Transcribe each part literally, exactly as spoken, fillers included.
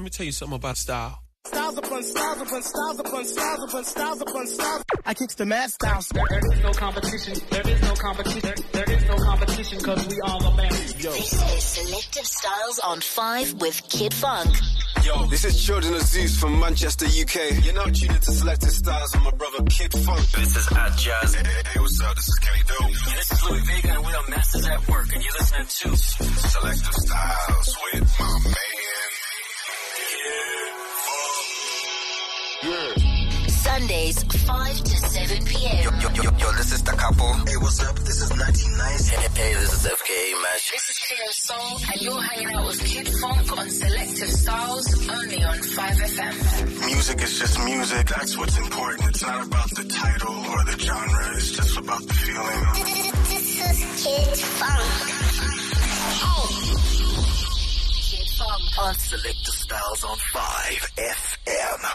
Let me tell you something about style. Styles upon styles upon styles upon styles upon styles upon styles. I kicks the mad styles. There, there is no competition. There is no competition. There, there is no competition because we all are family. Yo. This is Selective Styles on five with Kid Funk. Yo, this is Children of Zeus from Manchester, U K. You're now tuned into Selective Styles with my brother Kid Funk. This is At Jazz. Hey, hey, hey, what's up? This is Kenny Doe. And this is Louis Vega, and we're on Masters at Work, and you're listening to Selective Styles with my man. Yeah. Sundays, five to seven p.m. Yo, yo, yo, yo, this is The Couple. Hey, what's up? This is nineteen ninety. Hey, hey, this is F K A Mash. This is Cleo Soul, and you're hanging out with Kid Funk on Selective Styles, only on five F M. Music is just music. That's what's important. It's not about the title or the genre. It's just about the feeling. This is Kid Funk. Hey. Kid Funk On Selective Styles on five F M.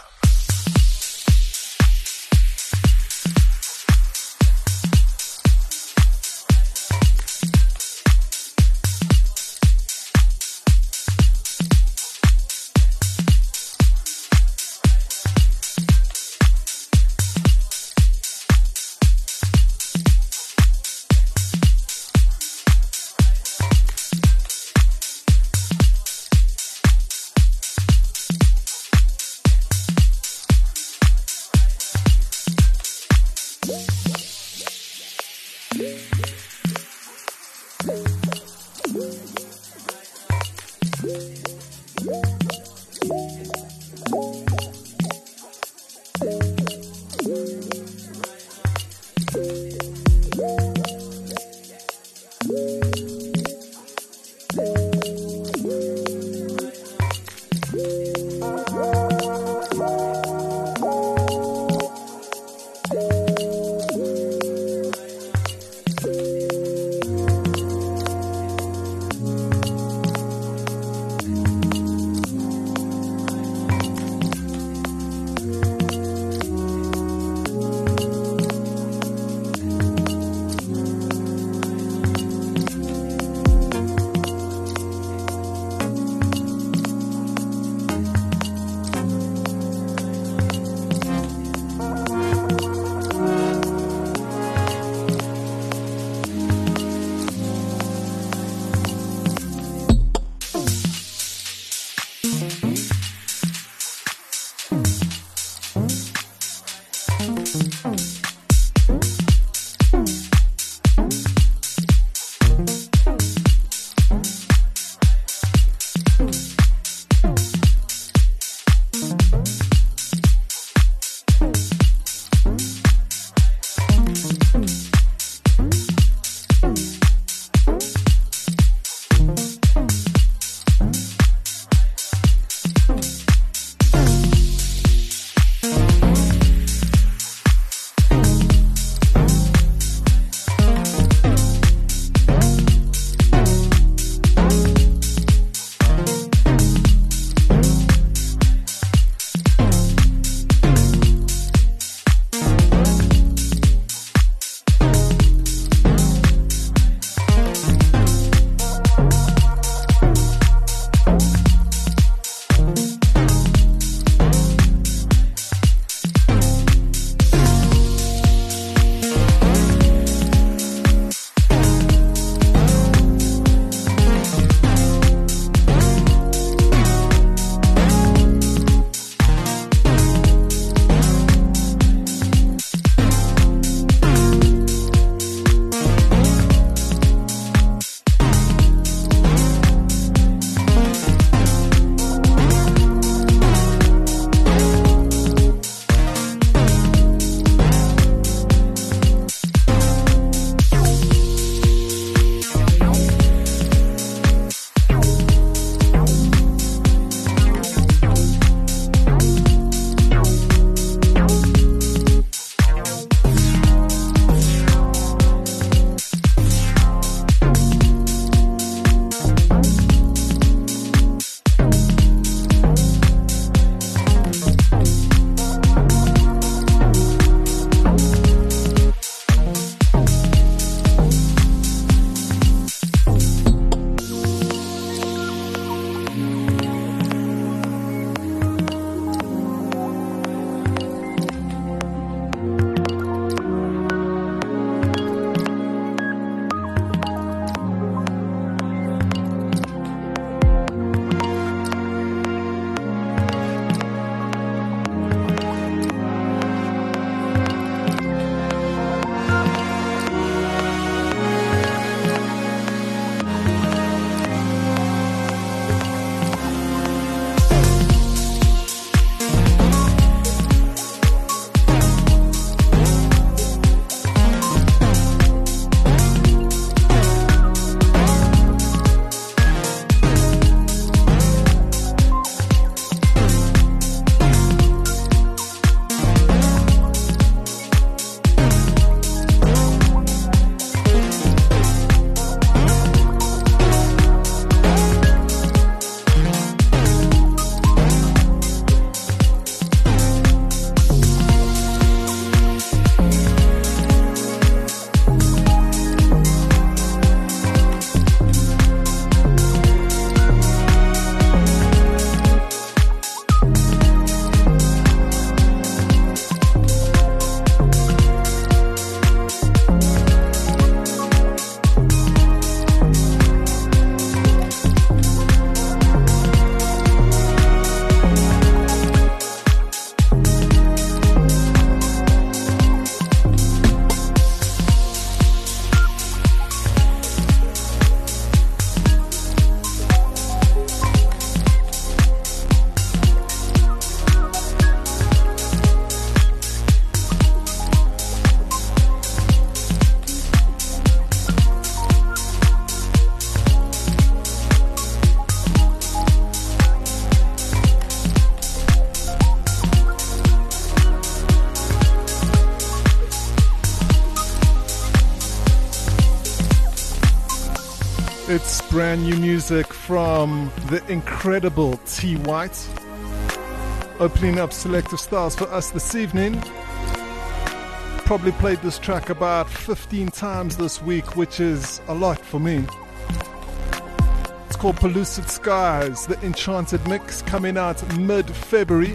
brand new music from the incredible T. White, opening up Selective Styles for us this evening. Probably played this track about fifteen times this week, which is a lot for me. It's called Pellucid Skies, the Enchanted Mix, coming out mid-February.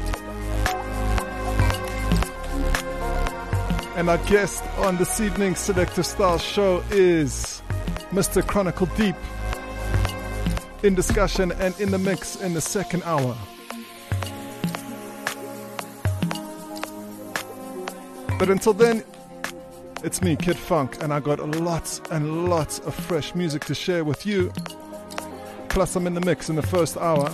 And our guest on this evening's Selective Styles show is Mister Chronicle Deep, in discussion and in the mix in the second hour. But until then, it's me, Kid Funk, and I got lots and lots of fresh music to share with you. Plus, I'm in the mix in the first hour.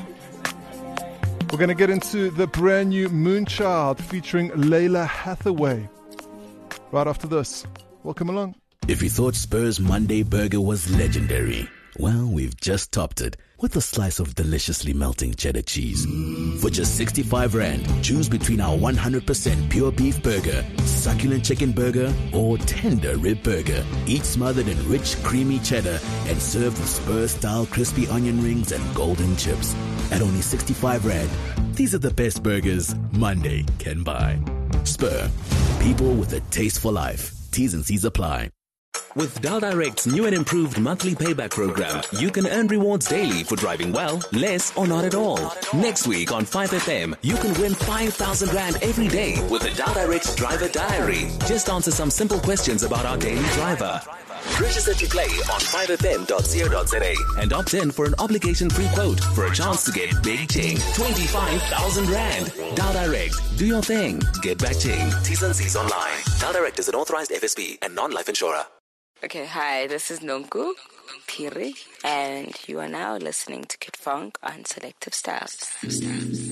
We're going to get into the brand new Moonchild featuring Layla Hathaway right after this. Welcome along. If you thought Spur's Monday Burger was legendary, well, we've just topped it with a slice of deliciously melting cheddar cheese. For just sixty-five rand, choose between our one hundred percent pure beef burger, succulent chicken burger, or tender rib burger, each smothered in rich, creamy cheddar and served with Spur-style crispy onion rings and golden chips. At only sixty-five rand, these are the best burgers Monday can buy. Spur, people with a taste for life. T's and C's apply. With Dial Direct's new and improved monthly payback program, you can earn rewards daily for driving well, less, or not at all. Next week on five F M, you can win five thousand rand every day with the Dial Direct Driver Diary. Just answer some simple questions about our daily driver. Register to play on five f m dot co dot za and opt in for an obligation-free quote for a chance to get Big Ching, twenty-five thousand rand. Dial Direct, do your thing. Get back Ching. T's and C's online. Dial Direct is an authorized F S P and non-life insurer. Okay, hi, this is Nonku Piri, and you are now listening to Kid Funk on Selective Styles. Styles.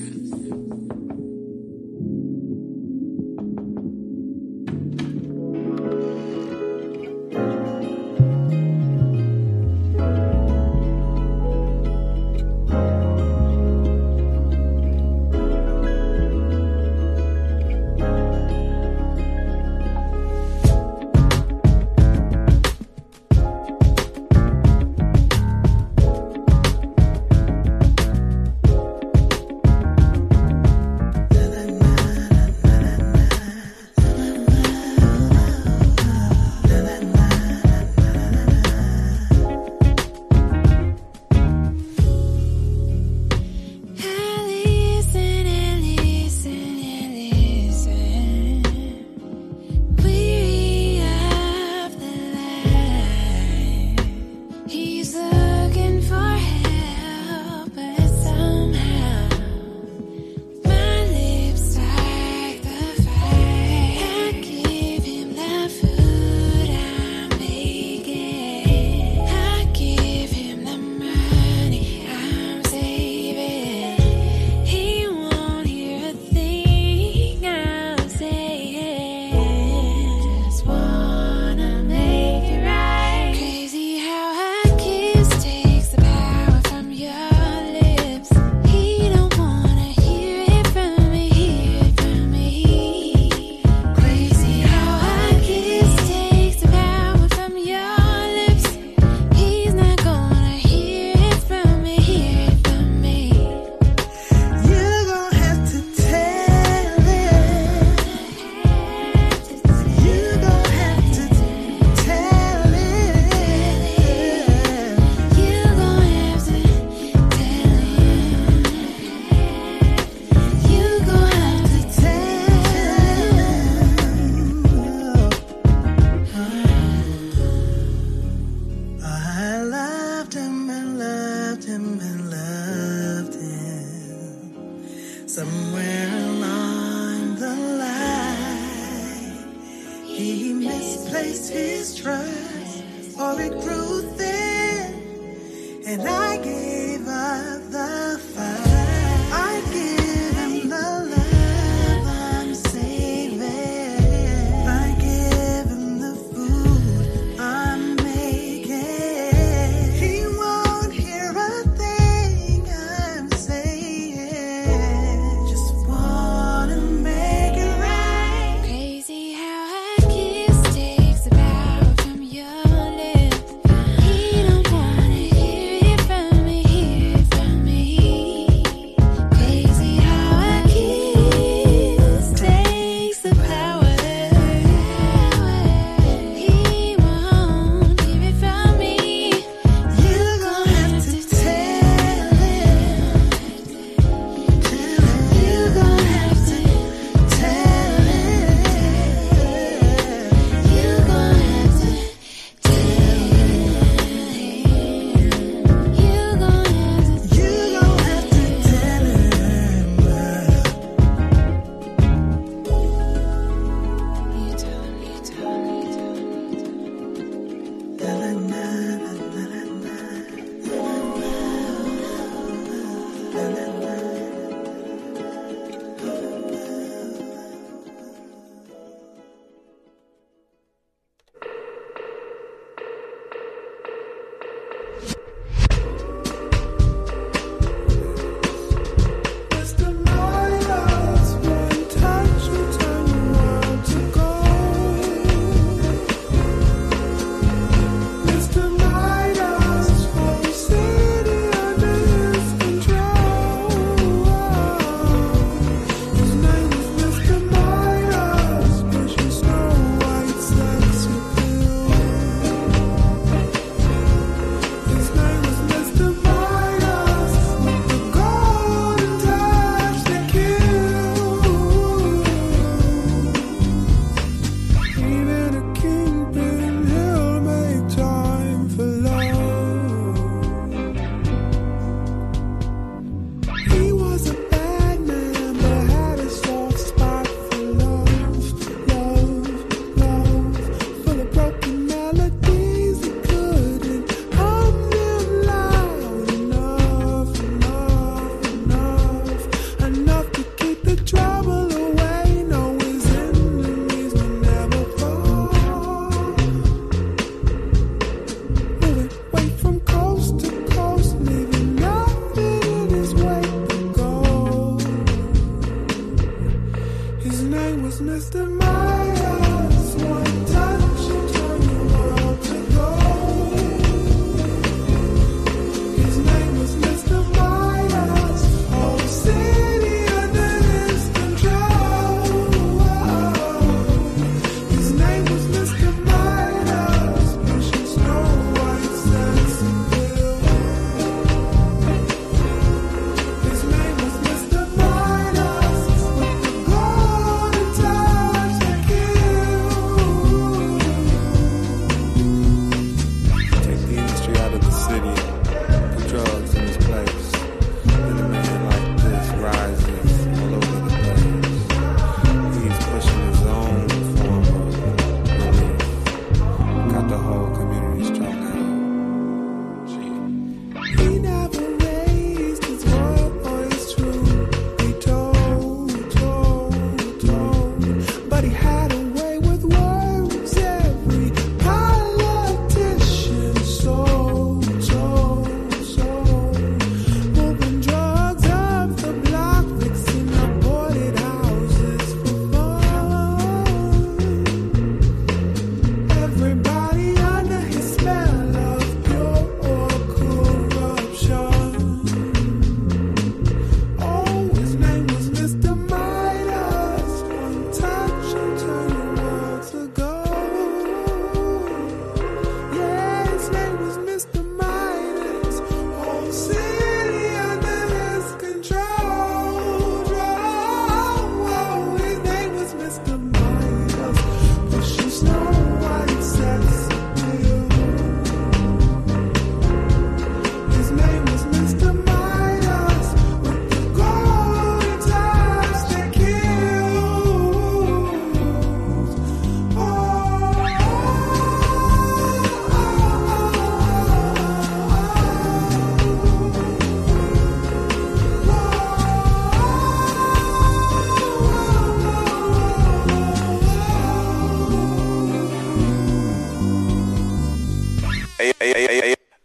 Takes the power from your lips. He don't wanna hear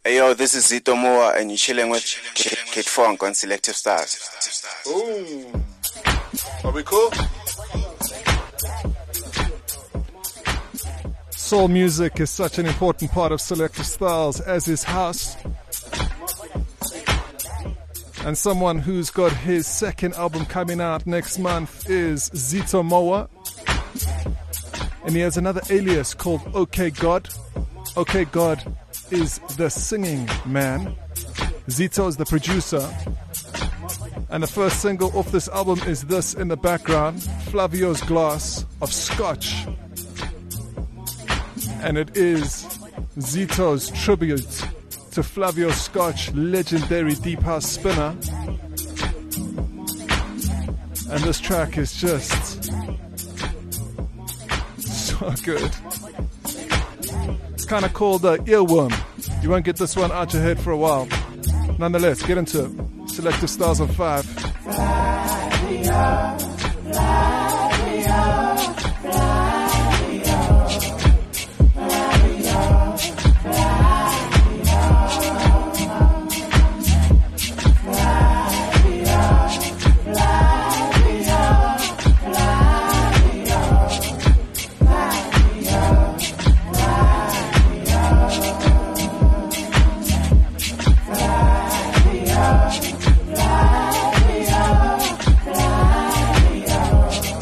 Hey yo, this is Zito Moa and you're chilling with Kid Funk on Selective Stars. Ooh. Are we cool? Soul music is such an important part of Selective Styles, as is house. And someone who's got his second album coming out next month is Zito Moa. And he has another alias called OK God. OK God is the singing man. Zito is the producer. And the first single off this album is this in the background, Flavio's Glass of Scotch. And it is Zito's tribute to Flavio Scotch, legendary deep house spinner. And this track is just so good. It's kind of called uh, Earworm. You won't get this one out your head for a while. Nonetheless, get into it. Selective Stars on five. Flavio, Flavio, Flavio, Flavio, Flavio, Flavio, Flavio, Flavio.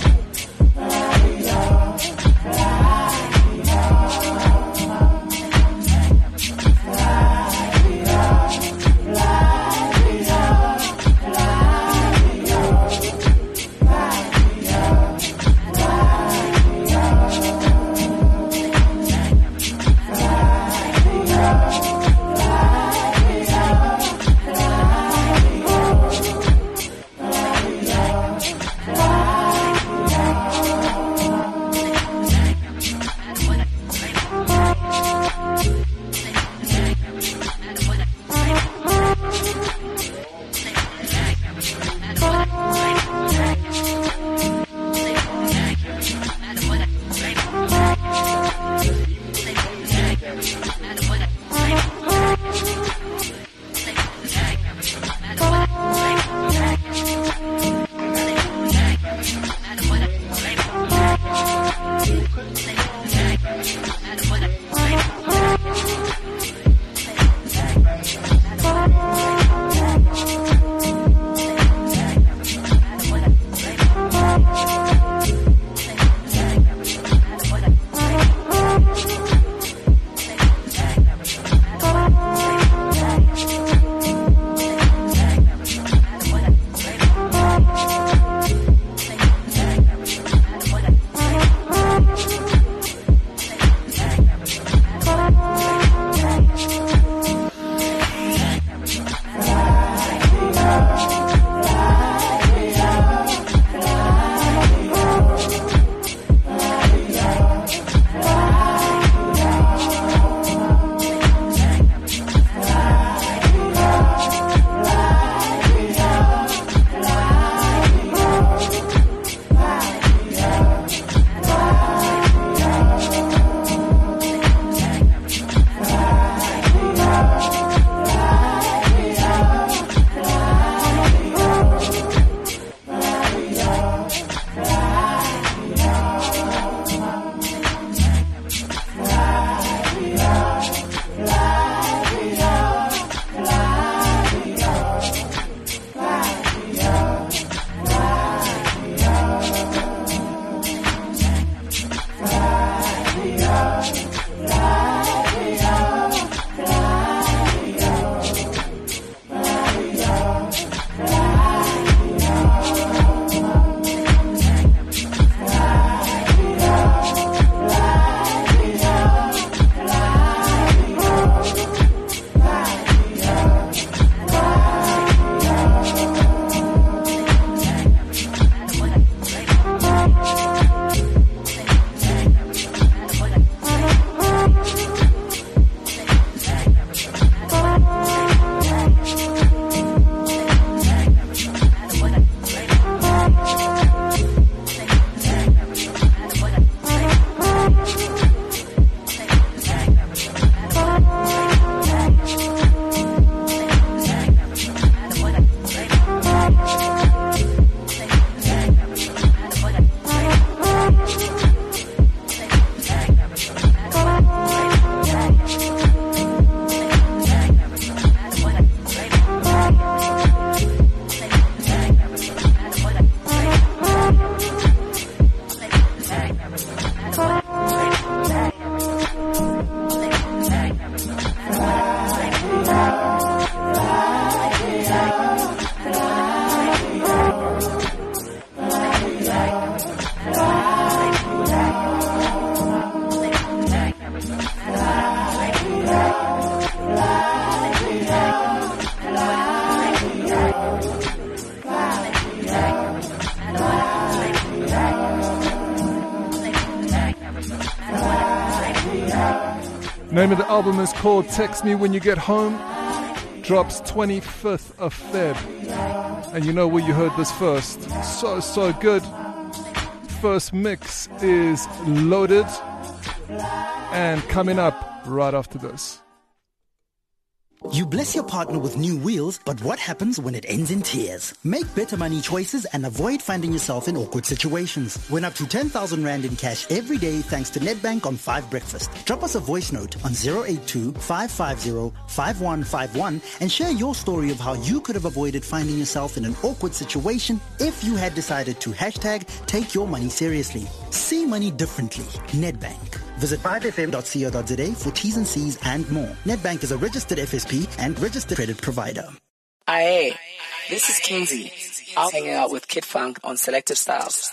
Name of the album is called Text Me When You Get Home. Drops twenty-fifth of February. And you know where you heard this first. So, so good. First mix is Loaded. And coming up right after this. You bless your partner with new wheels, but what happens when it ends in tears? Make better money choices and avoid finding yourself in awkward situations. Win up to ten thousand rand in cash every day thanks to Nedbank on five Breakfast. Drop us a voice note on zero eight two, five five zero, five one five one and share your story of how you could have avoided finding yourself in an awkward situation if you had decided to hashtag take your money seriously. See money differently. Nedbank. Visit five f m dot co dot z a for T's and C's and more. Nedbank is a registered F S P and registered credit provider. Aye, this is Kinsey. I'm hanging out with Kid Funk on Selective Styles.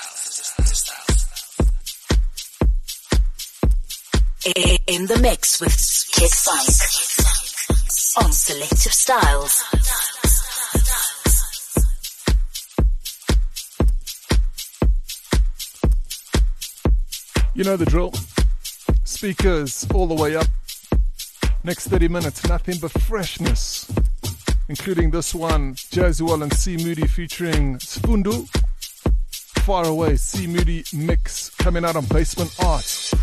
In the mix with Kid Funk on Selective Styles. You know the drill. Speakers all the way up. Next thirty minutes, nothing but freshness. Including this one, Jazzuel and C Moody featuring Sfundu. Far Away, C Moody mix coming out on Basement Arts.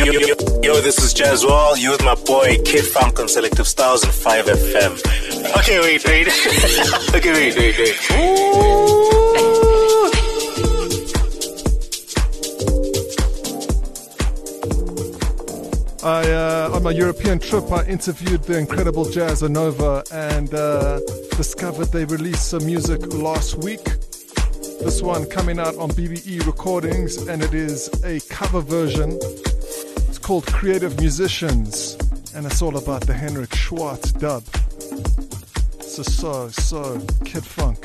Yo, this is Jazzwall. You with my boy Kid Funk on Selective Styles and five F M. Okay, wait, wait. okay, wait, wait, wait. I, uh, on my European trip, I interviewed the incredible Jazza Nova and uh, discovered they released some music last week. This one coming out on B B E Recordings, and it is a cover version. It's called Creative Musicians, and it's all about the Henrik Schwartz dub. So, so, so, Kid Funk.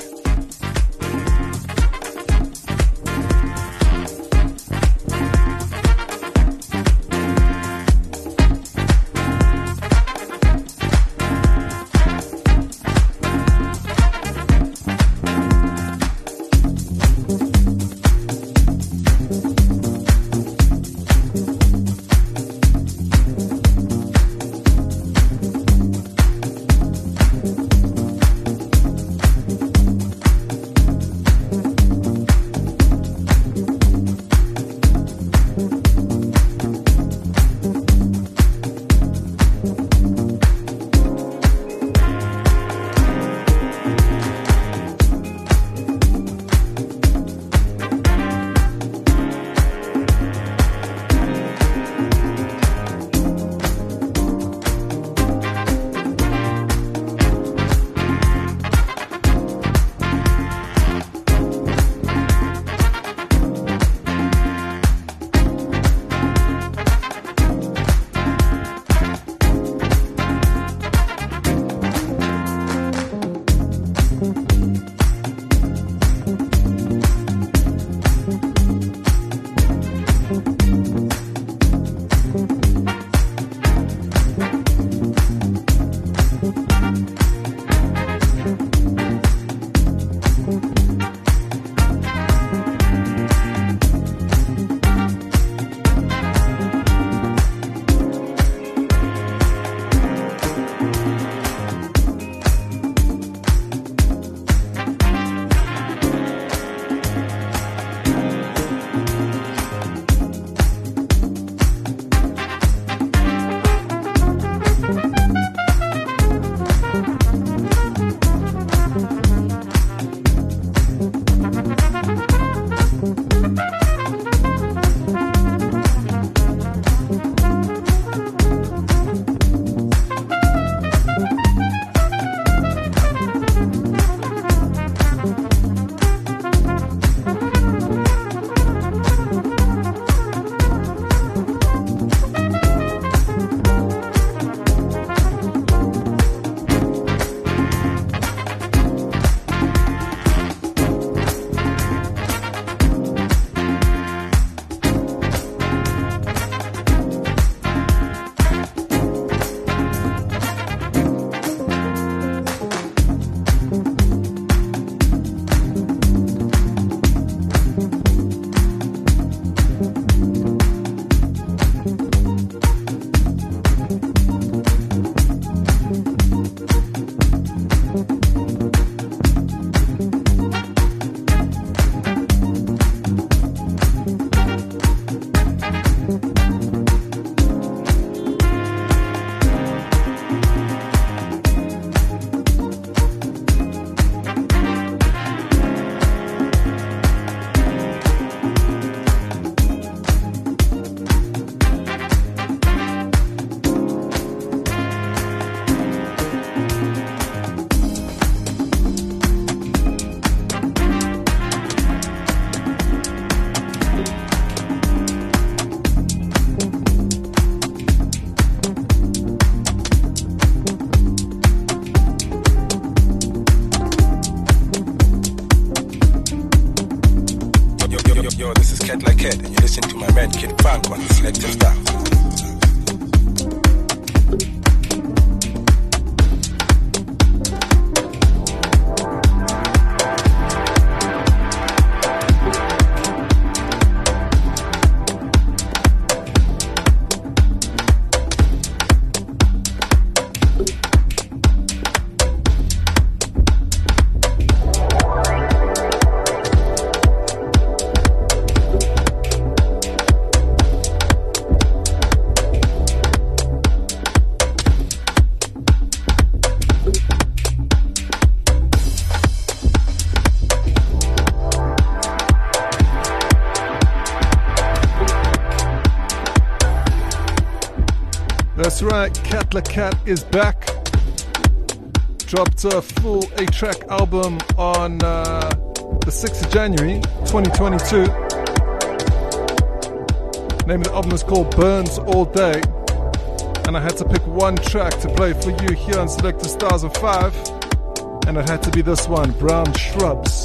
Yo, this is Cat Like Cat, and you listen to my man Kid Funk on Selective Styles. That's right, Cat La Cat is back. Dropped a full eight-track album on uh, the sixth of January, twenty twenty-two. Name of the album is called Burns All Day. And I had to pick one track to play for you here on Selective Stars of Five. And it had to be this one, Brown Shrubs.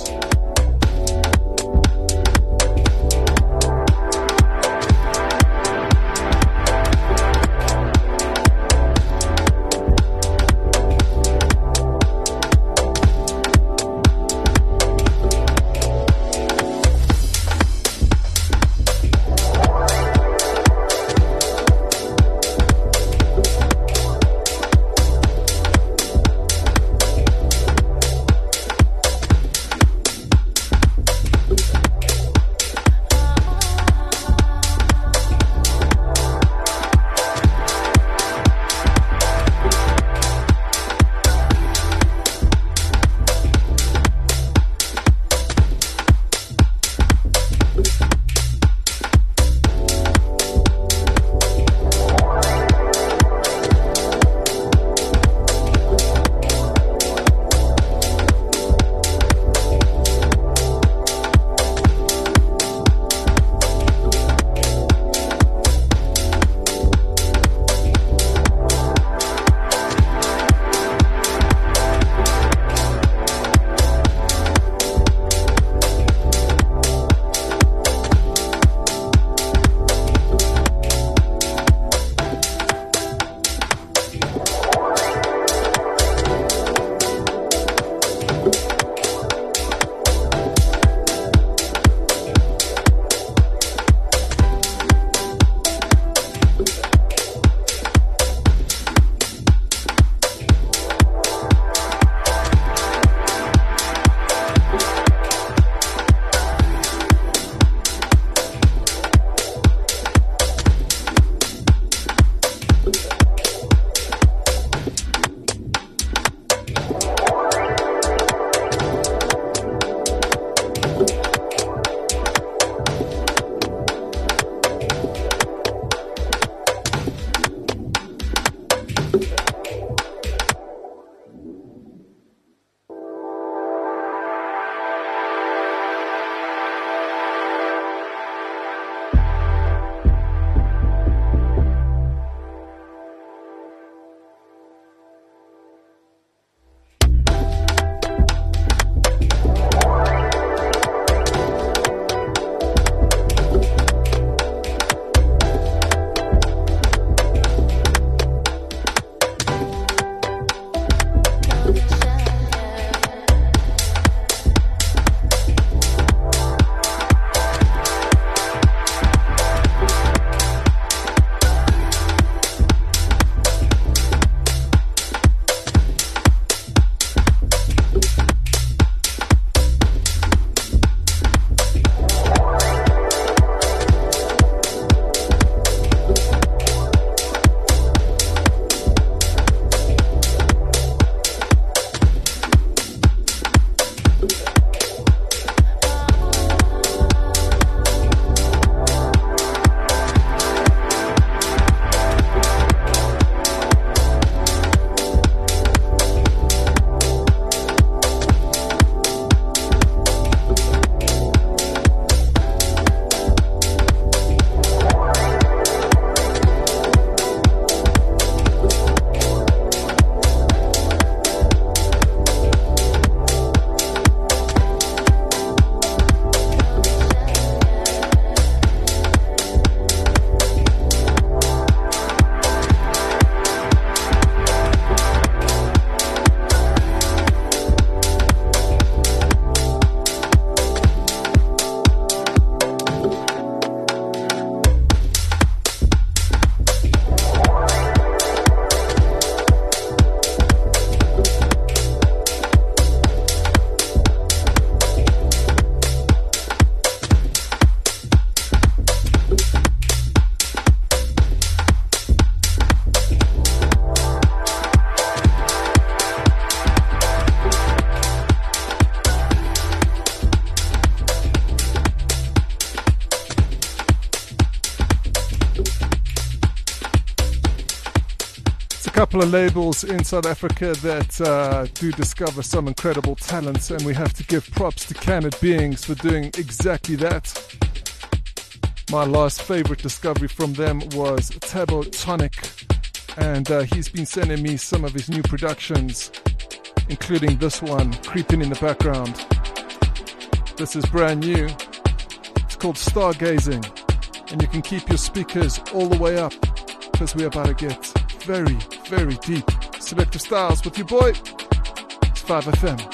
couple of labels in South Africa that uh, do discover some incredible talents, and we have to give props to Canned Beings for doing exactly that. My last favorite discovery from them was Tabo Tonic, and uh, he's been sending me some of his new productions, including this one creeping in the background. This is brand new. It's called Stargazing, and you can keep your speakers all the way up because we're about to get very, very deep. Selective Styles with your boy. It's five F M.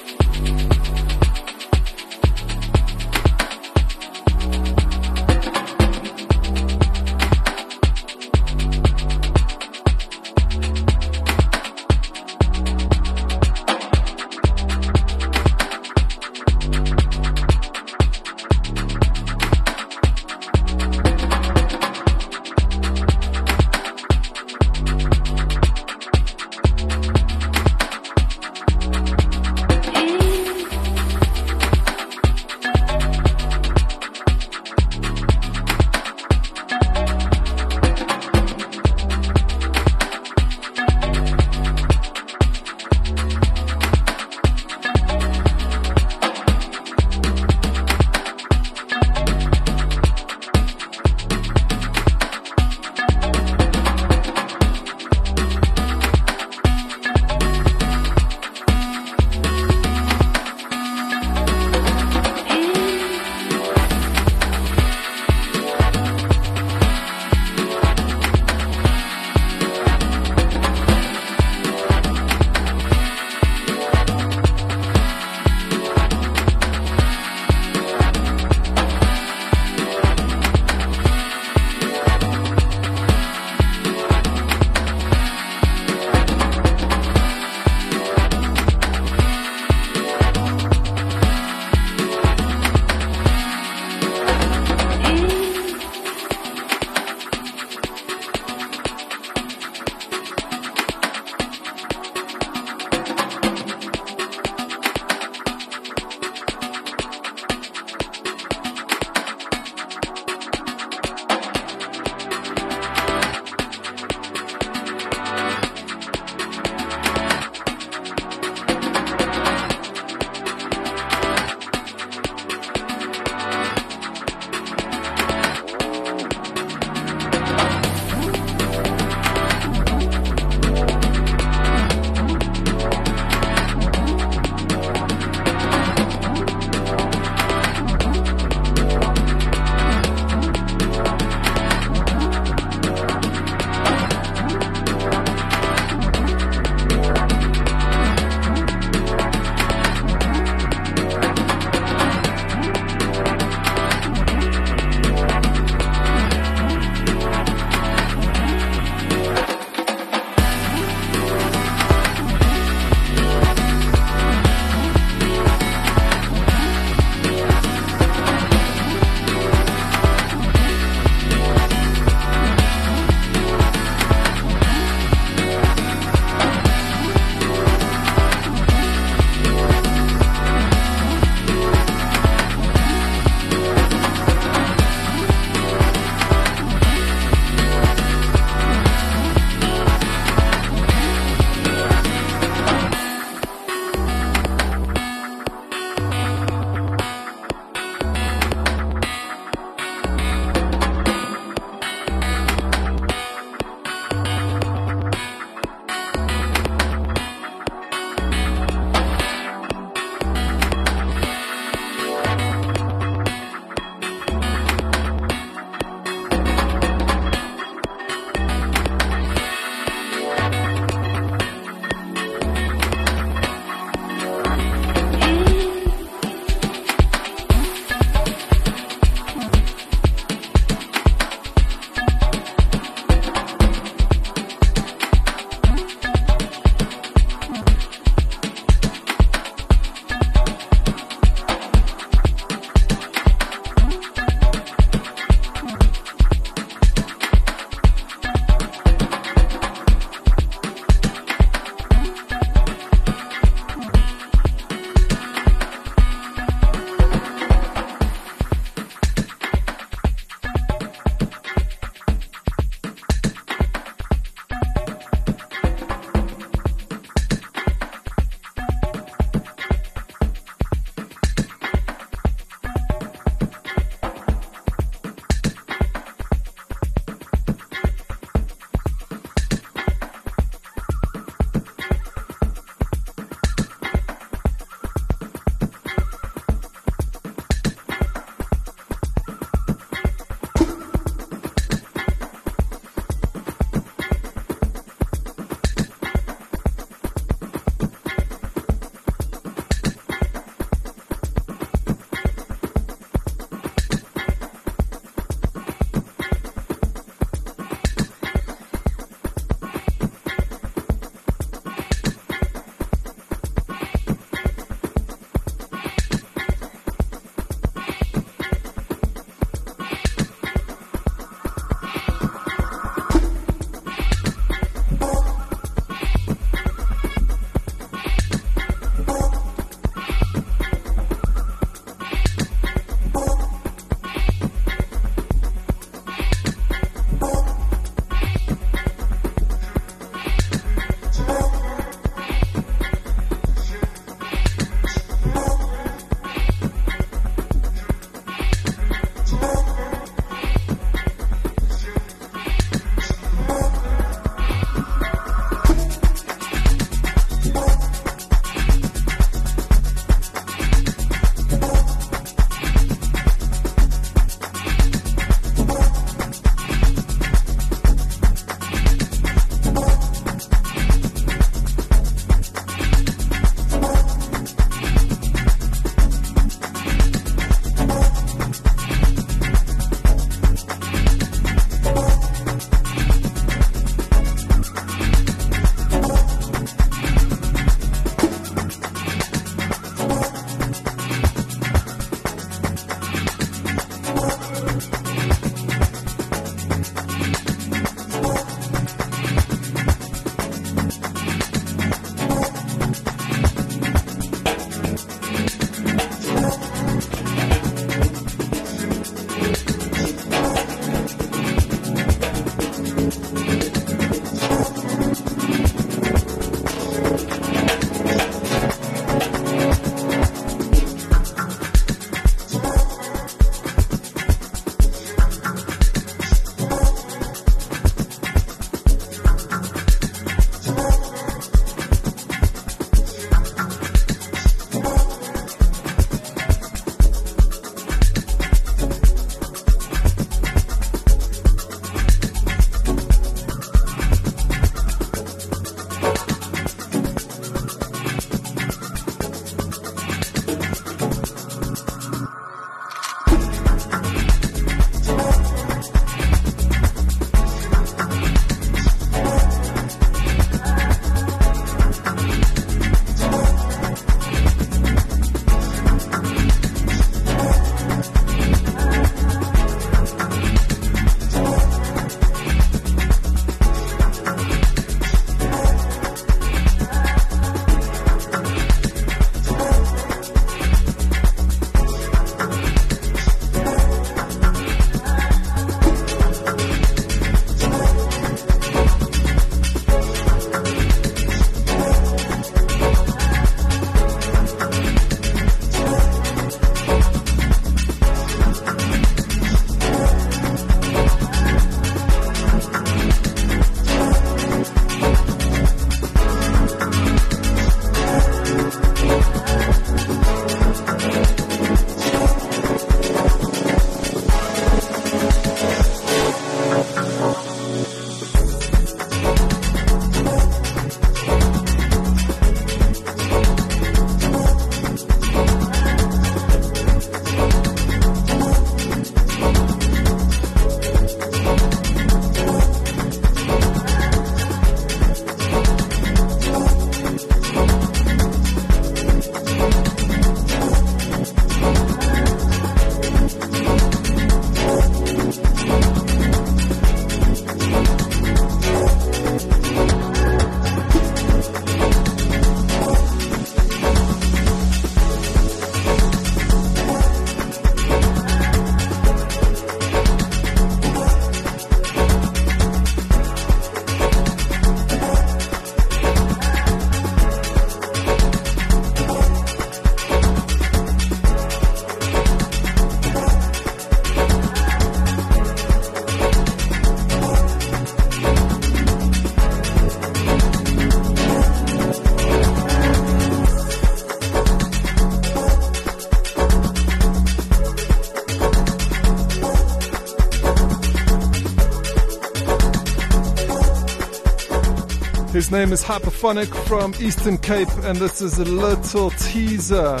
His name is Hyperphonic from Eastern Cape, and this is a little teaser.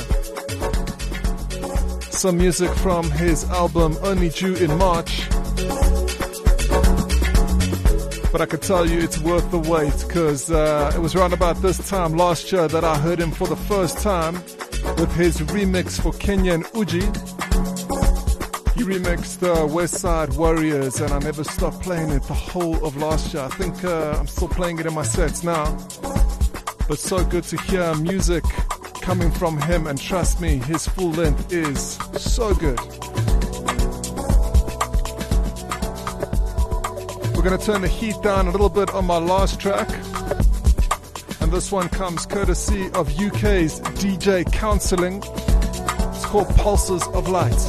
Some music from his album Only Due in March. But I could tell you it's worth the wait, because uh, it was around about this time last year that I heard him for the first time with his remix for Kenyan Uji. He remixed uh, West Side Warriors, and I never stopped playing it the whole of last year. I think uh, I'm still playing it in my sets now. But so good to hear music coming from him, and trust me, his full length is so good. We're going to turn the heat down a little bit on my last track. And this one comes courtesy of U K's D J Counseling. It's called Pulses of Light.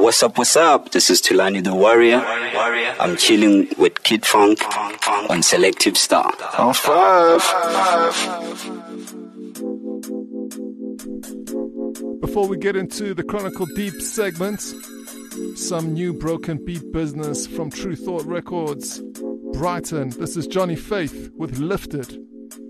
what's up, what's up? This is Tulani the Warrior. I'm chilling with Kid Funk on Selective Star. On five. Before we get into the Chronicle Deep segment, some new broken beat business from True Thought Records. Brighton, this is Johnny Faith with Lifted.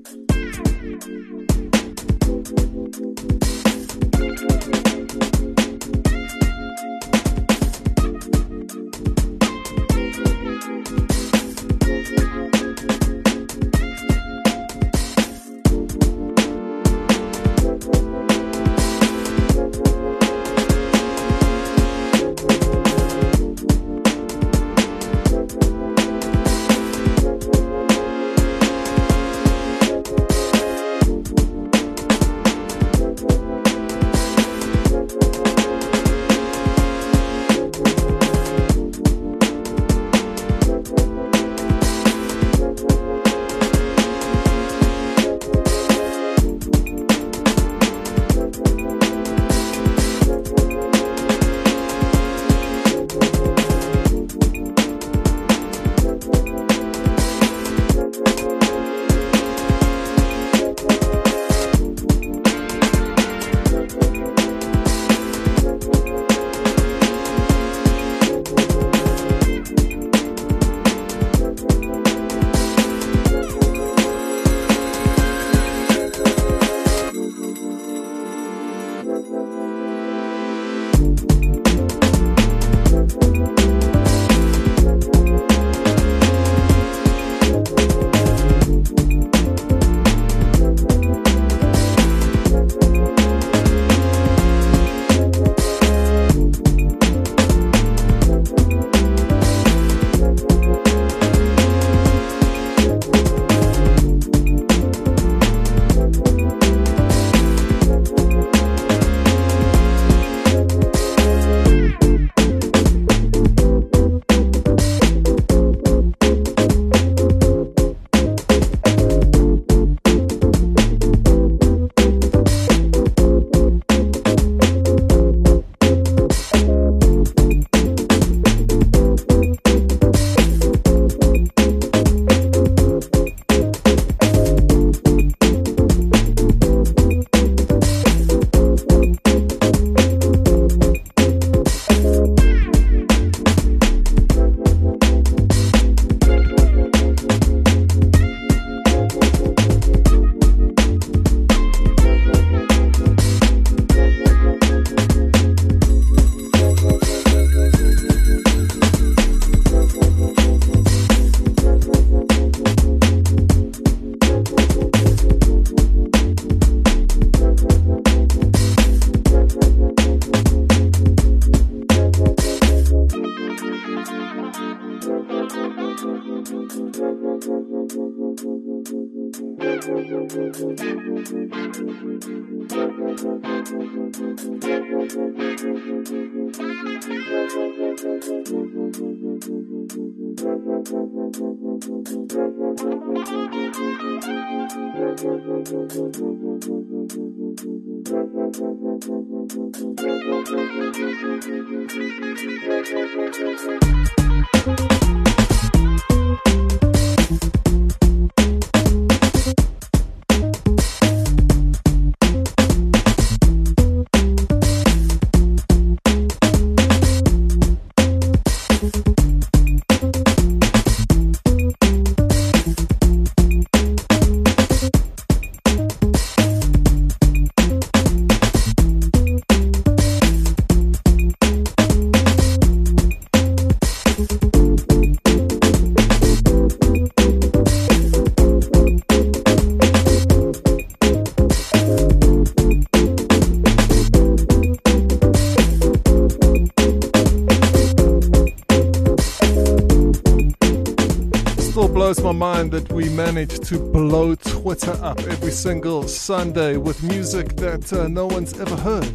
Blows my mind that we manage to blow Twitter up every single Sunday with music that uh, no one's ever heard.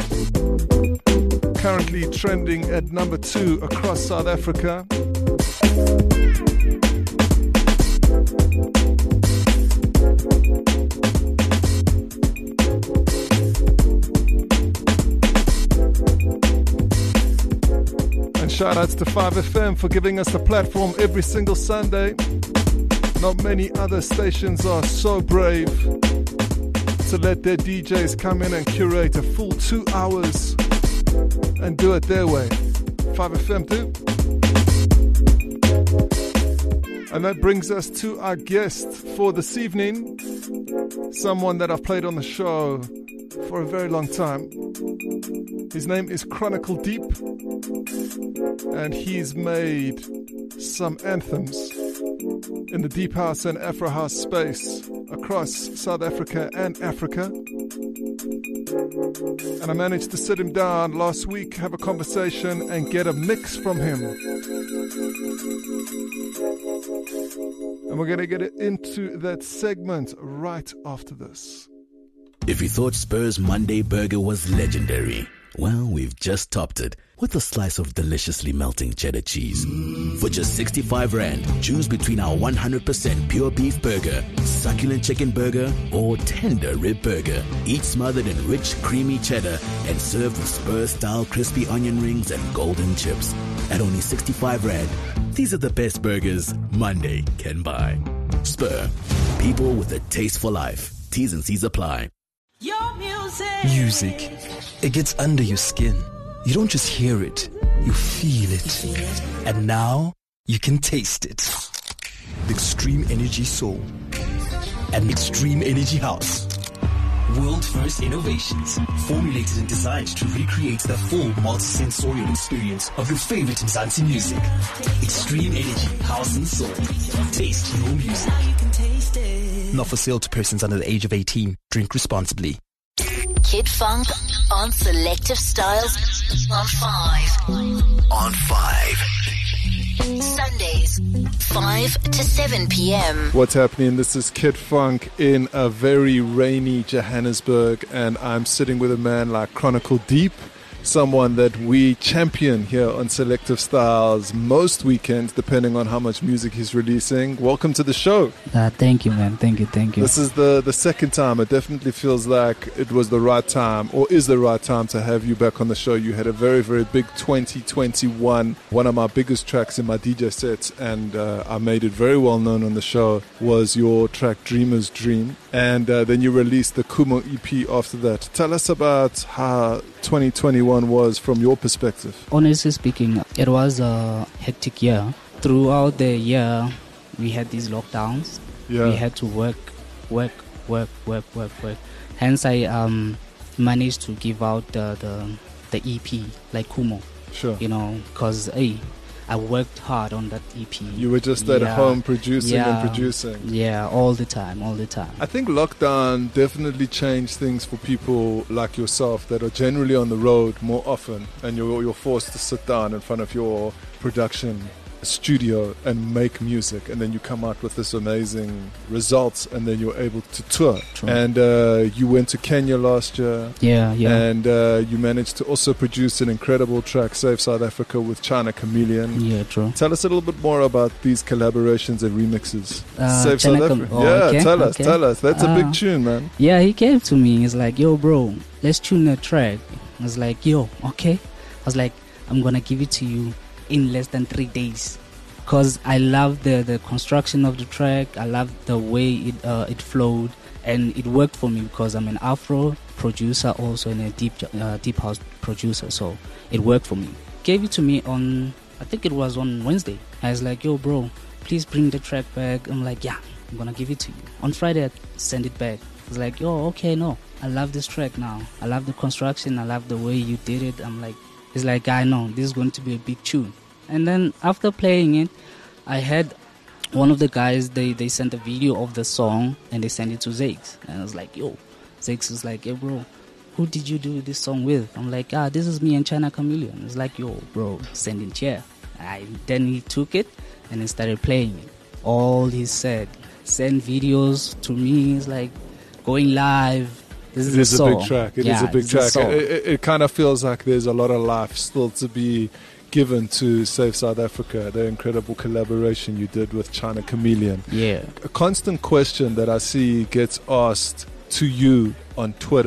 Currently trending at number two across South Africa. Shout outs to five F M for giving us the platform every single Sunday. Not many other stations are so brave to let their D Js come in and curate a full two hours and do it their way. five F M do. And that brings us to our guest for this evening. Someone that I've played on the show for a very long time. His name is Chronicle Deep, and he's made some anthems in the deep house and Afro house space across South Africa and Africa. And I managed to sit him down last week, have a conversation, and get a mix from him. And we're going to get into that segment right after this. If you thought Spur's Monday burger was legendary, well, we've just topped it with a slice of deliciously melting cheddar cheese. For just sixty-five rand, choose between our one hundred percent pure beef burger, succulent chicken burger, or tender rib burger, each smothered in rich, creamy cheddar and served with Spur-style crispy onion rings and golden chips. At only sixty-five rand, these are the best burgers Monday can buy. Spur, people with a taste for life. T's and C's apply. Your music. Music. It gets under your skin. You don't just hear it, you feel it. And now, you can taste it. The Extreme Energy Soul and Extreme Energy House. World first innovations, formulated and designed to recreate the full multi-sensorial experience of your favorite Mzansi music. Extreme Energy House and Soul. Taste your music. Not for sale to persons under the age of eighteen. Drink responsibly. Kid Funk on Selective Styles on five. On five. Sundays, five to seven p.m. What's happening? This is Kid Funk in a very rainy Johannesburg, and I'm sitting with a man like Chronicle Deep, someone that we champion here on Selective Styles most weekends, depending on how much music he's releasing. Welcome to the show. Uh, thank you, man. Thank you, thank you. This is the, the second time. It definitely feels like it was the right time, or is the right time, to have you back on the show. You had a very, very big twenty twenty-one, one of my biggest tracks in my D J sets, and uh, I made it very well known on the show, was your track Dreamer's Dream. And uh, then you released the Kumo E P after that. Tell us about how twenty twenty-one was from your perspective. Honestly speaking, it was a hectic year. Throughout the year, we had these lockdowns. Yeah. We had to work, work, work, work, work, work. Hence, I um, managed to give out the, the, the E P, like Kumo. Sure. You know, because, hey, I worked hard on that E P. You were just at yeah. home producing yeah. and producing. Yeah, all the time, all the time. I think lockdown definitely changed things for people like yourself that are generally on the road more often, and you're, you're forced to sit down in front of your production studio and make music, and then you come out with this amazing results, and then you're able to tour. True. And uh, you went to Kenya last year. Yeah, yeah. And uh, you managed to also produce an incredible track, Save South Africa, with China Chameleon. Yeah, true. Tell us a little bit more about these collaborations and remixes. Uh, Save China South Com- Africa. oh, yeah, okay, tell us, okay. tell us. That's uh, a big tune, man. Yeah, he came to me. He's like, yo, bro, let's tune a track. I was like, yo, okay. I was like, I'm going to give it to you in less than three days. Because I love the, the construction of the track. I love the way it uh, it flowed. And it worked for me because I'm an Afro producer also and a deep uh, deep house producer. So it worked for me. Gave it to me on, I think it was on Wednesday. I was like, yo, bro, please bring the track back. I'm like, yeah, I'm going to give it to you. On Friday, I send it back. I was like, yo, okay, no. I love this track now. I love the construction. I love the way you did it. I'm like, it's like, I know this is going to be a big tune. And then after playing it, I had one of the guys, they, they sent a video of the song and they sent it to Zakes. And I was like, yo, Zakes was like, yo, bro, who did you do this song with? I'm like, ah, this is me and China Chameleon. It's like, yo, bro, send it here. I, then he took it and he started playing it. All he said, send videos to me. It's like going live. This is it is a, a big track. It yeah, is a big track. A it, it, it kind of feels like there's a lot of life still to be given to Save South Africa, the incredible collaboration you did with China Chameleon. Yeah. A constant question that I see gets asked to you on Twitter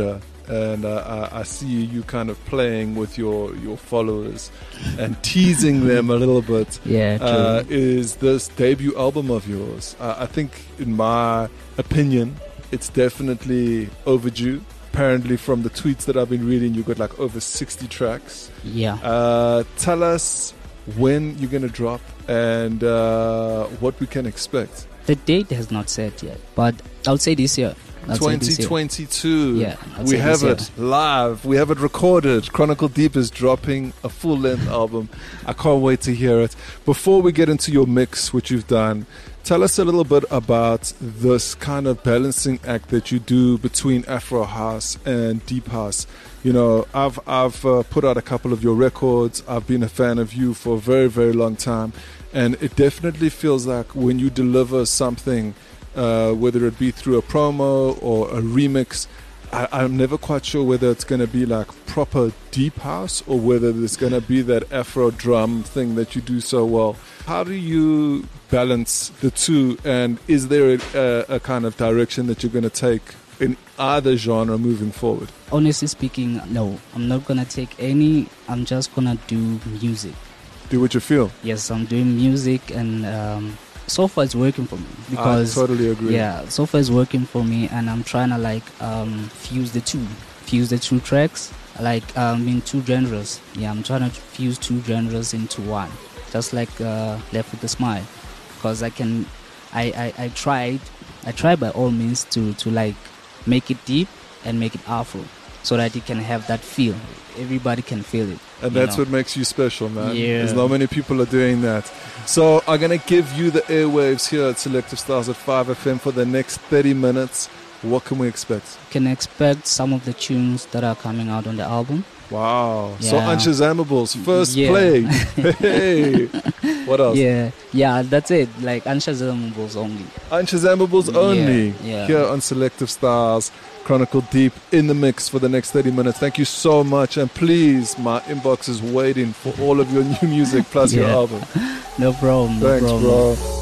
and uh, I, I see you kind of playing with your, your followers and teasing them a little bit. Yeah, true. Uh, is this debut album of yours? Uh, I think, in my opinion, it's definitely overdue. Apparently, from the tweets that I've been reading, you've got like over sixty tracks. Yeah. Uh, tell us when you're going to drop and uh, what we can expect. The date has not set yet, but I would say this year. twenty twenty-two. Yeah, we have it live. We have it recorded. Chronicle Deep is dropping a full-length album. I can't wait to hear it. Before we get into your mix, which you've done, tell us a little bit about this kind of balancing act that you do between Afro House and Deep House. You know, I've I've uh, put out a couple of your records. I've been a fan of you for a very, very long time. And it definitely feels like when you deliver something, uh, whether it be through a promo or a remix, I, I'm never quite sure whether it's going to be like proper deep house or whether there's going to be that Afro drum thing that you do so well. How do you balance the two? And is there a, a kind of direction that you're going to take in either genre moving forward? Honestly speaking, no. I'm not going to take any. I'm just going to do music. Do what you feel. Yes, I'm doing music, and um, so far it's working for me. Because I totally agree. Yeah, so far it's working for me, and I'm trying to like um, fuse the two, fuse the two tracks, like um, in two genres. Yeah, I'm trying to fuse two genres into one, just like uh, Left with a Smile, because I can, I, I, I tried, I tried by all means to to like make it deep and make it Afro, so that it can have that feel. Everybody can feel it. And that's know. what makes you special, man. Yeah. There's not many people are doing that. So I'm going to give you the airwaves here at Selective Styles at five F M for the next thirty minutes. What can we expect? Can expect some of the tunes that are coming out on the album. Wow. Yeah. So Unshazamables, first yeah. play. Hey. What else? Yeah, yeah, that's it. Like Unshazamables only. Unshazamables only. Yeah, yeah. Here on Selective Styles. Chronicle Deep in the mix for the next thirty minutes. Thank you so much. And please, my inbox is waiting for all of your new music plus yeah. your album. No problem. No Thanks, problem. bro.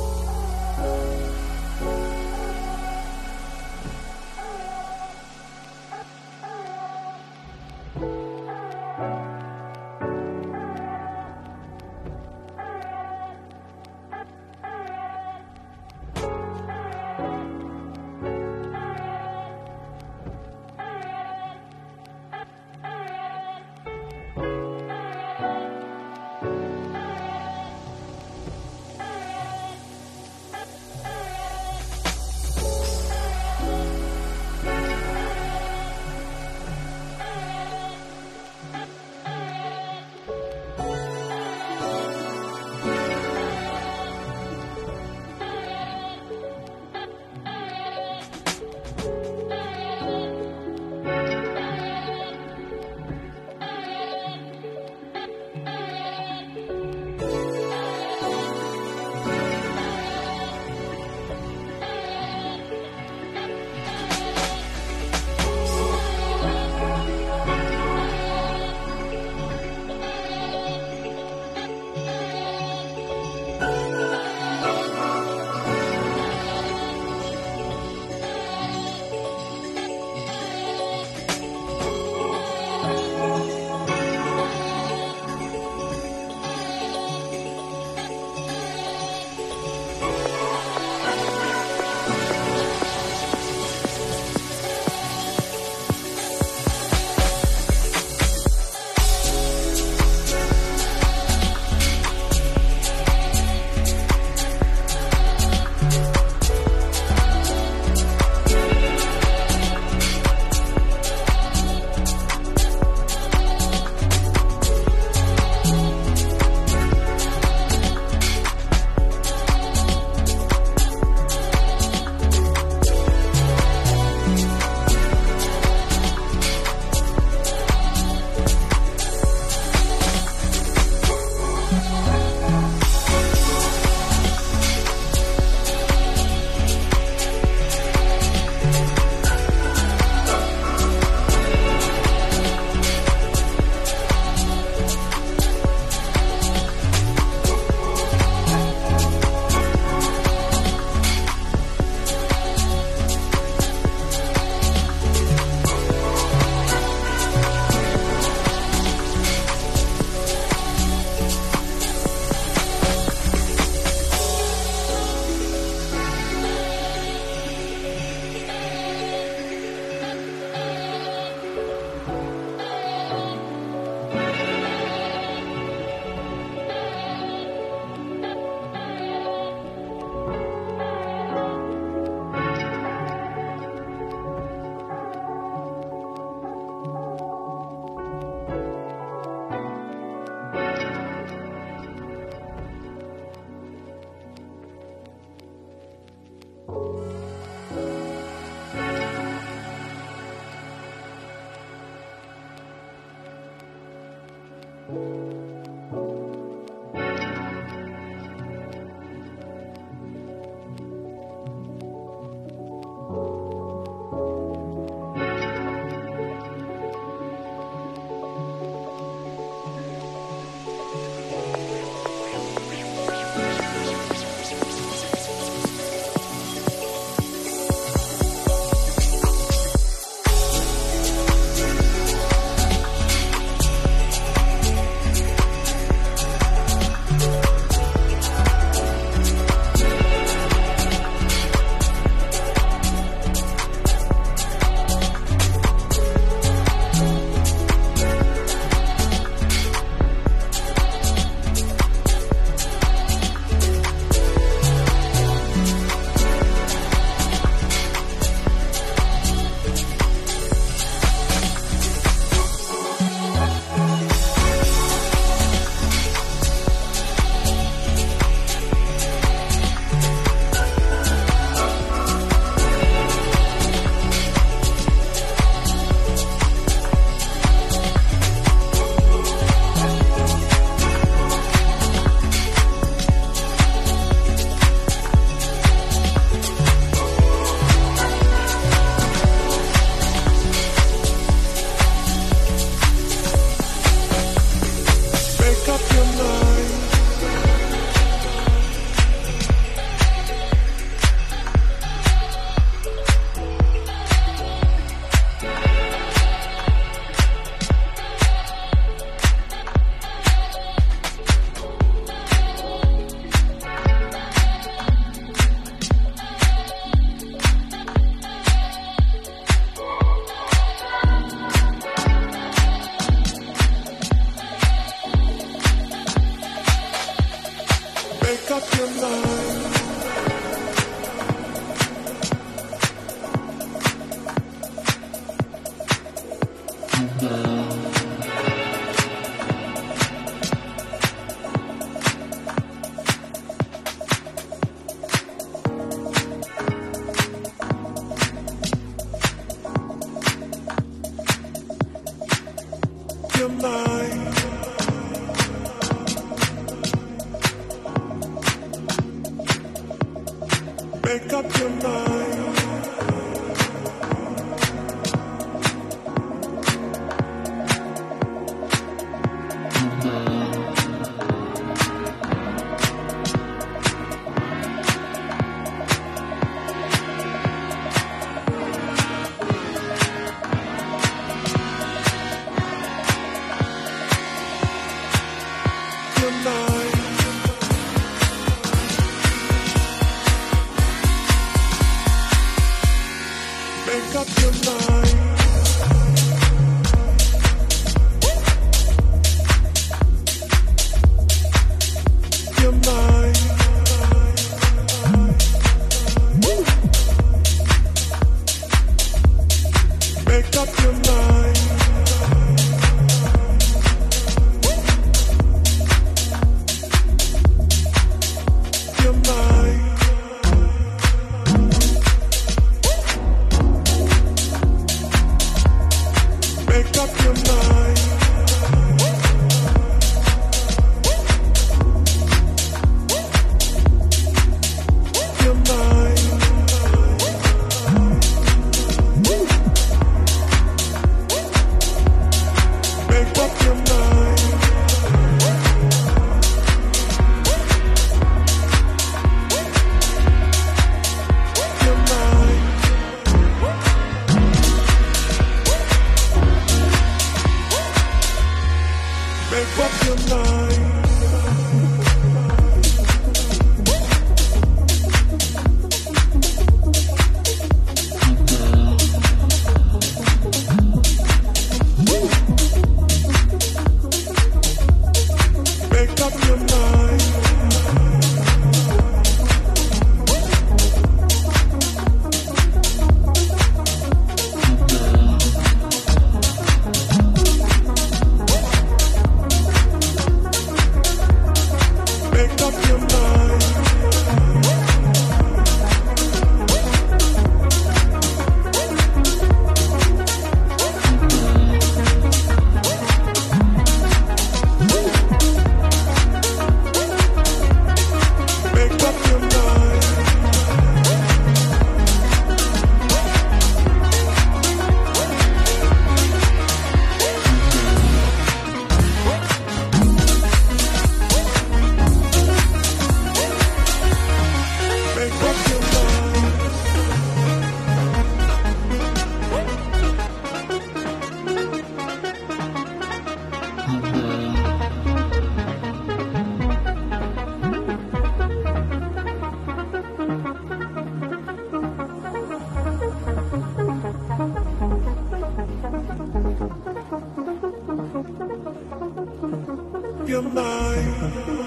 Your mind.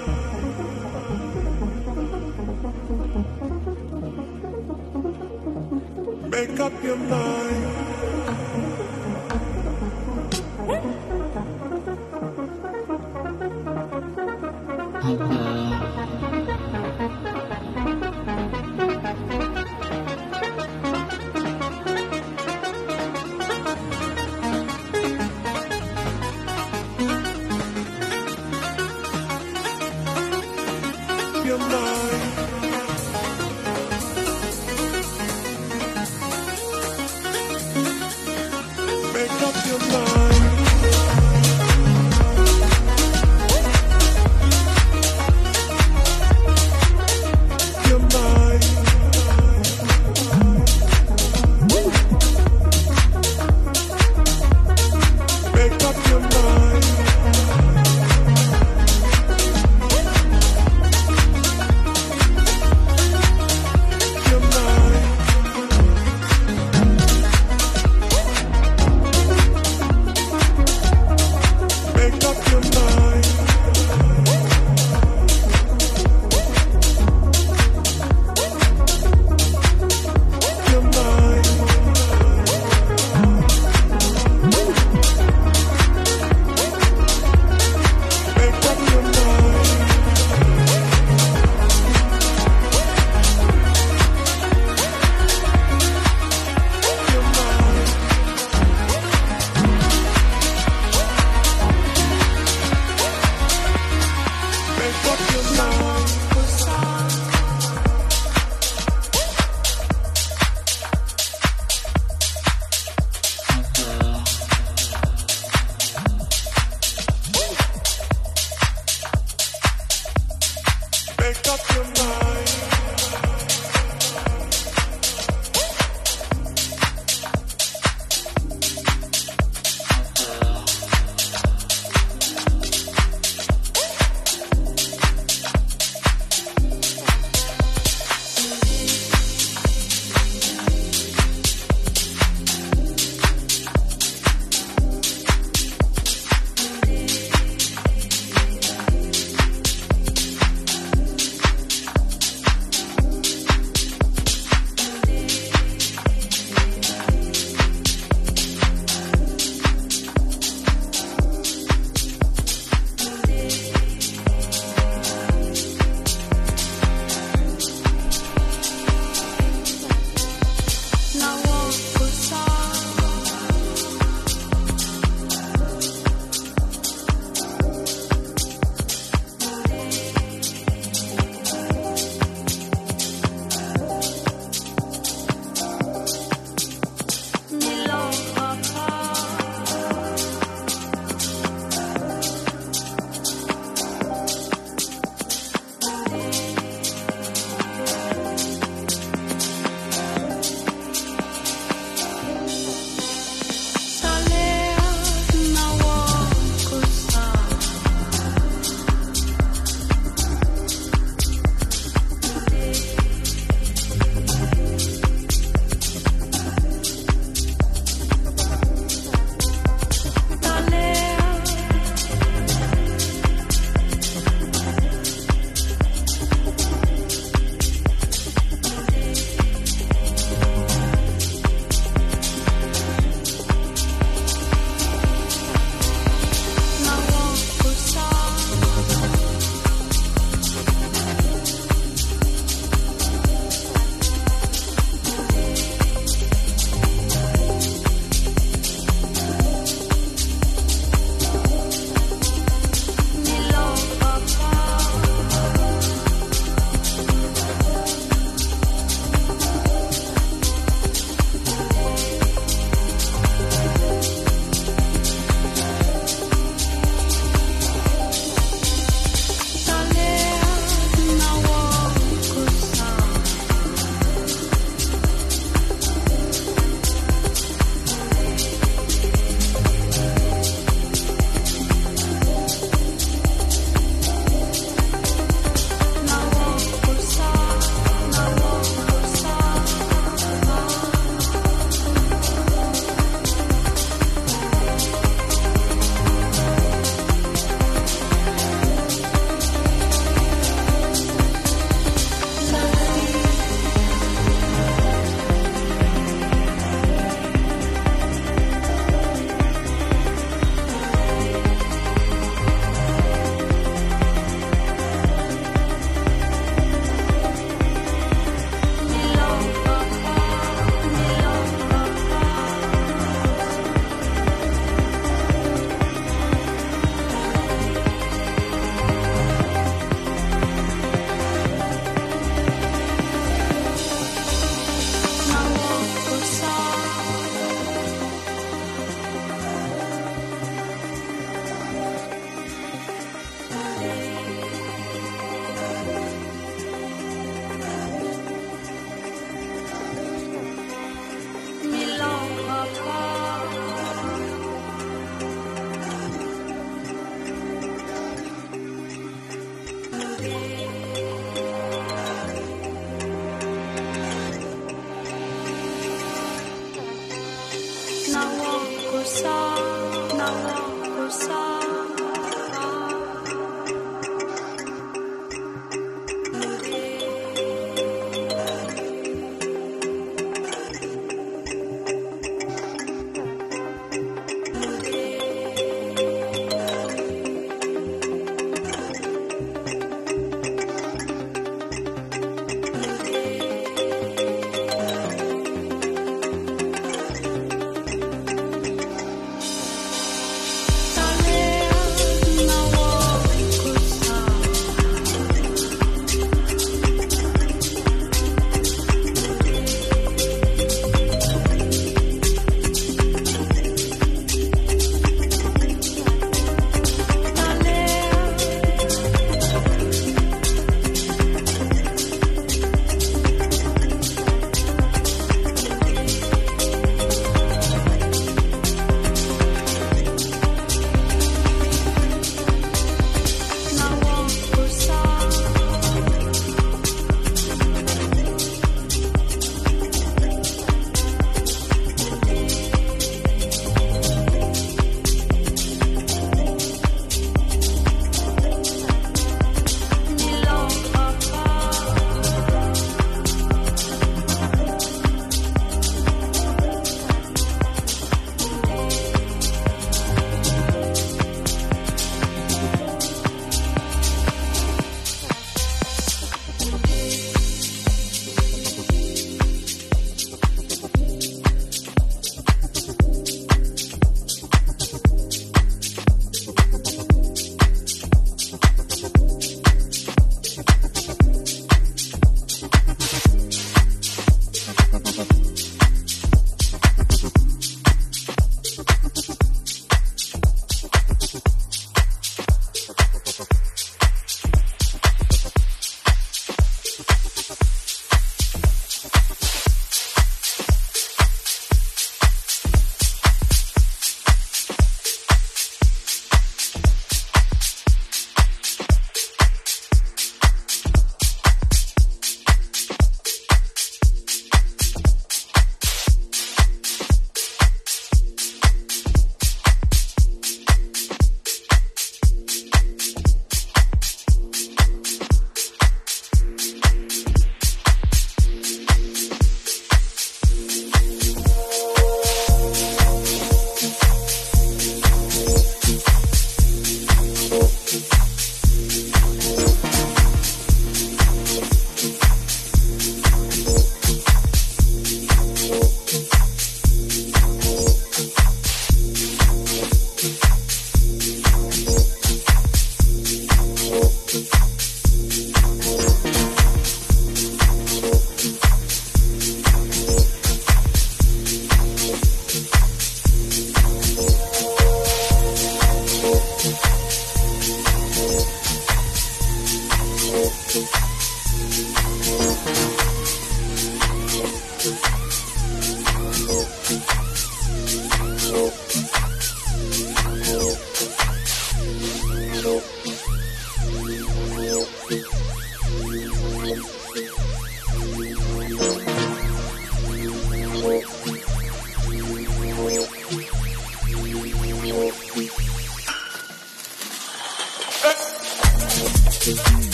Make up your mind. Your mind. Make up your mind. Your mind. Make up your mind.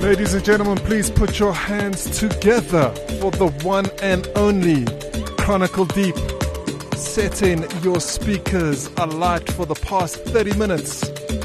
Ladies and gentlemen, please put your hands together for the one and only Chronicle Deep, setting your speakers alight for the past thirty minutes.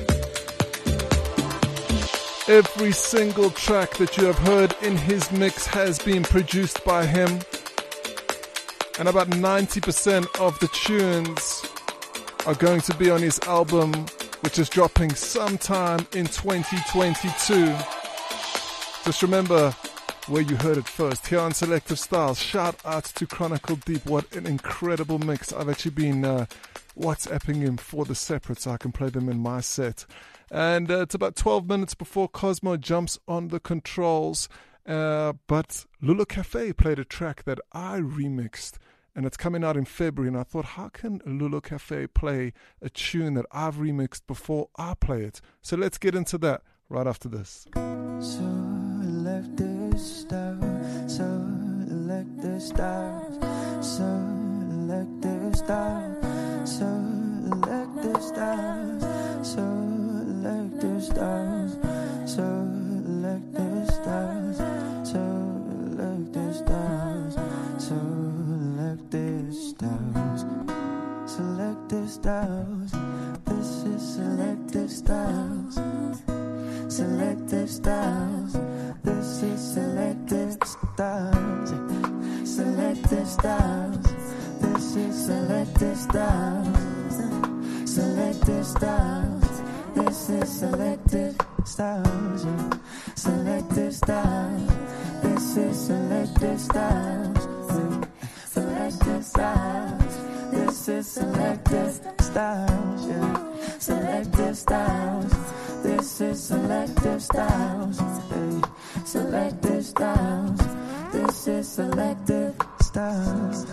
Every single track that you have heard in his mix has been produced by him, and about ninety percent of the tunes are going to be on his album, which is dropping sometime in twenty twenty-two. Just remember where you heard it first, here on Selective Styles. Shout out to Chronicle Deep. What an incredible mix. I've actually been uh, WhatsApping him for the separate so I can play them in my set. And uh, it's about twelve minutes before Cosmo jumps on the controls. Uh, but Lulu Cafe played a track that I remixed, and it's coming out in February. And I thought, how can Lulu Cafe play a tune that I've remixed before I play it? So let's get into that right after this. Selective stars, selective stars, selective stars, selective stars, selective stars, selective stars, selective stars, selective stars, selective stars. This is selective stars, selective stars. This is selective stars, selective stars. This is selective stars, selective stars. This is selective stars, selective stars. This is selective stars, selective stars. This is selective stars, selective stars. This is selective styles, hey. Selective styles. This is selective styles.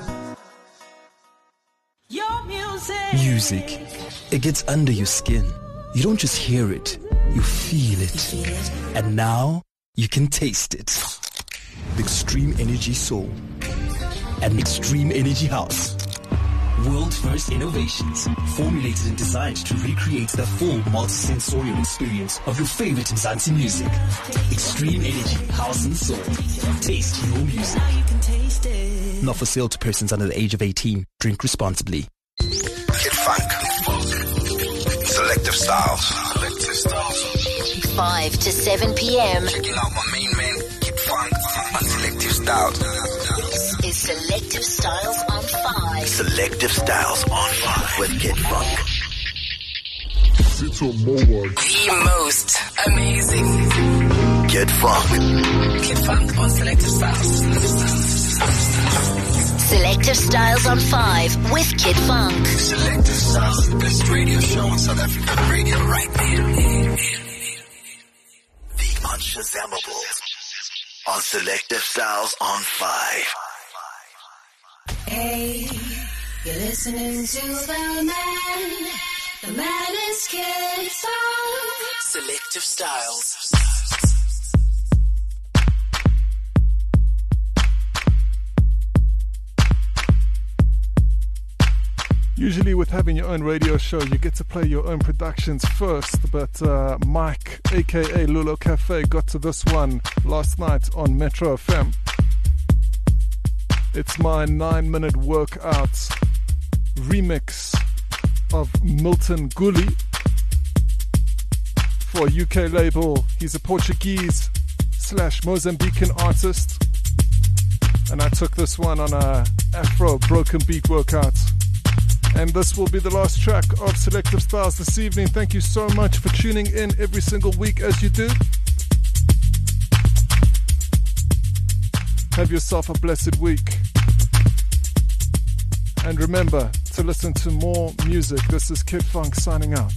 Your music. Music, it gets under your skin. You don't just hear it, you feel it. And now, you can taste it. The Extreme Energy Soul and Extreme Energy House. World first innovations, formulated and designed to recreate the full multi-sensorial experience of your favorite Mzansi music. Extreme Energy, House and Soul. Taste your music. Not for sale to persons under the age of eighteen. Drink responsibly. Kid Funk. Selective Styles. Selective Styles. five to seven p.m. Checking out my main man, Kid Funk, on Selective Styles. This is Selective Styles on five. Selective Styles on five with Kid Funk. The most amazing Kid Funk. Kid Funk on Selective Styles. Selective Styles on five with Kid Funk. Selective Styles, the best radio show on South African radio right there. The Unshazammable on Selective Styles on five. Hey, you're listening to the man. The man is Kid Funk. Selective Styles. Usually with having your own radio show, you get to play your own productions first, but uh, Mike, aka Lulu Cafe, got to this one last night on Metro F M. It's my nine-minute workout remix of Milton Gully for a U K label. He's a Portuguese slash Mozambican artist, and I took this one on a Afro broken beat workout. And this will be the last track of Selective Styles this evening. Thank you so much for tuning in every single week as you do. Have yourself a blessed week. And remember to listen to more music. This is Kid Funk signing out.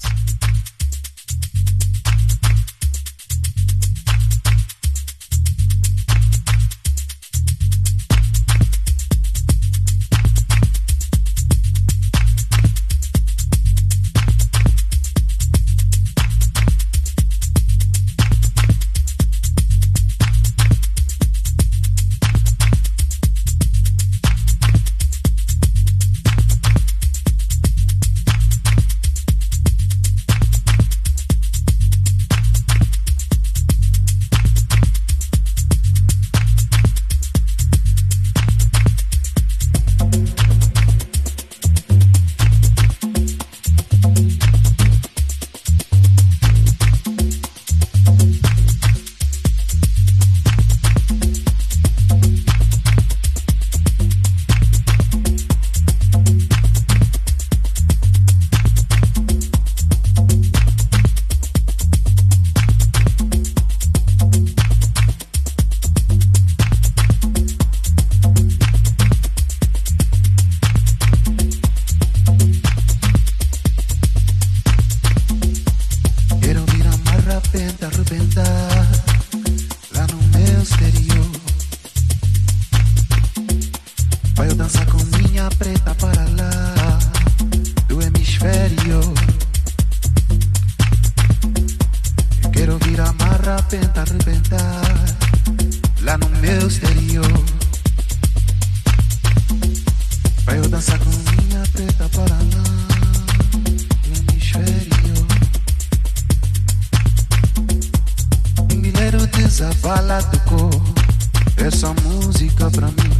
essa bala tocou essa música pra mim.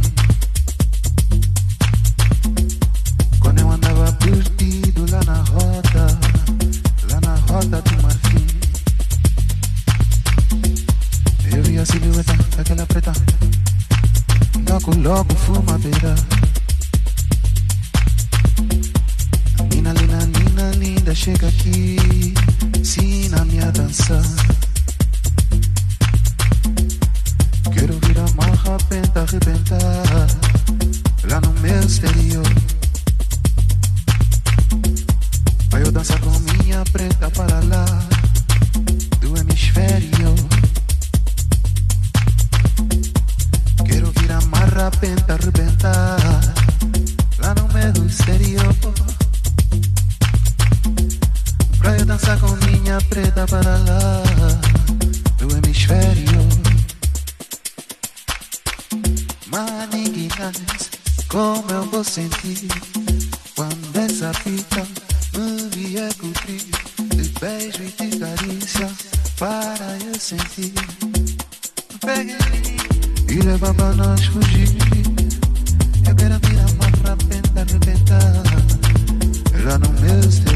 Quando eu andava perdido lá na roda, lá na roda do Marfim, eu vi a silhueta daquela preta, logo logo fumadeira. Nina, Nina, Nina, linda, chega aqui, ensina-me a dançar. Quero vir a marra, penta, arrebentar lá no meu exterior. Vai eu dançar com minha preta para lá do hemisfério. Quero vir a marra, penta, arrebentar lá no meu exterior. Pra eu dançar com minha preta para lá do hemisfério. Maniguinhas, como eu vou sentir quando essa fita me vier cobrir de beijo e de carícia para eu sentir. Pegue e leva pra nós fugir. Eu quero vir a marra, penta, arrebentar lá no meu exterior.